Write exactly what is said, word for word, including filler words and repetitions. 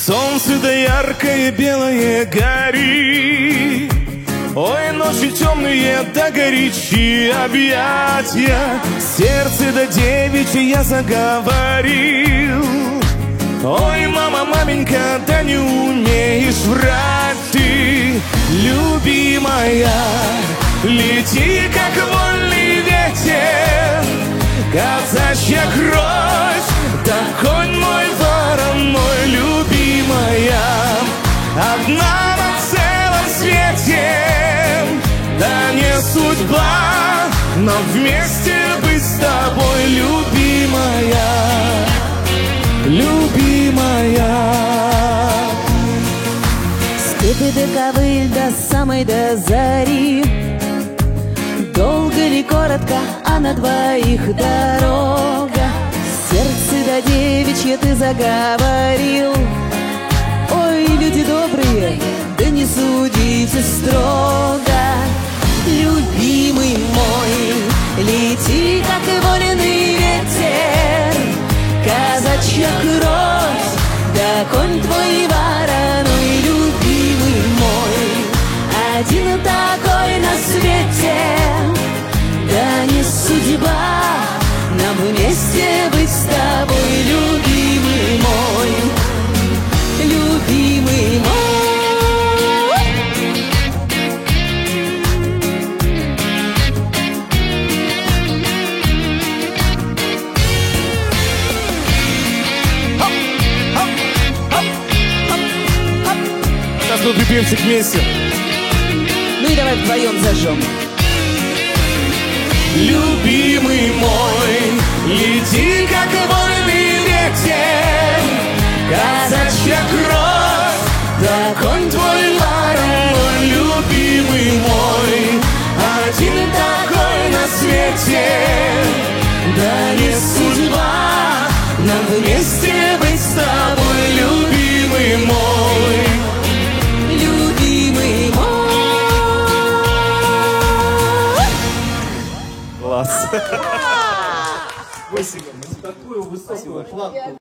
Солнце да яркое белое горит, ой, ночи темные да горячие объятия, сердце да девичье я заговорил. Ой, мама, маменька, да не умеешь врать ты, любимая. Лети, как вольный ветер, казачья кровь, да конь мой вороной, любимая. Одна на целом свете, да не судьба, но вместе быть с тобой, любимая, любимая. Степи да ковыль до самой до зари, долго ли, коротко, а на двоих дорога. Сердце да девичье ты заговорил. Ой, люди добрые, да не судите строго. Любимый мой, лети, как и вольный ветер, казачья кровь, да конь твой вороной, любимый мой, один такой на свете, да не судьба нам вместе быть с тобой, любимый мой, любимый мой. Сейчас мы припьемся вместе. Ну и давай вдвоем зажжем. Любимый мой, лети, как вольный ветер, казачья кровь, да конь твой вороной, любимый мой, один такой на свете, да не судьба нам вместе быть с тобой, любимый мой, Любимый мой. класс. Спасибо. Мы такую высокую планку.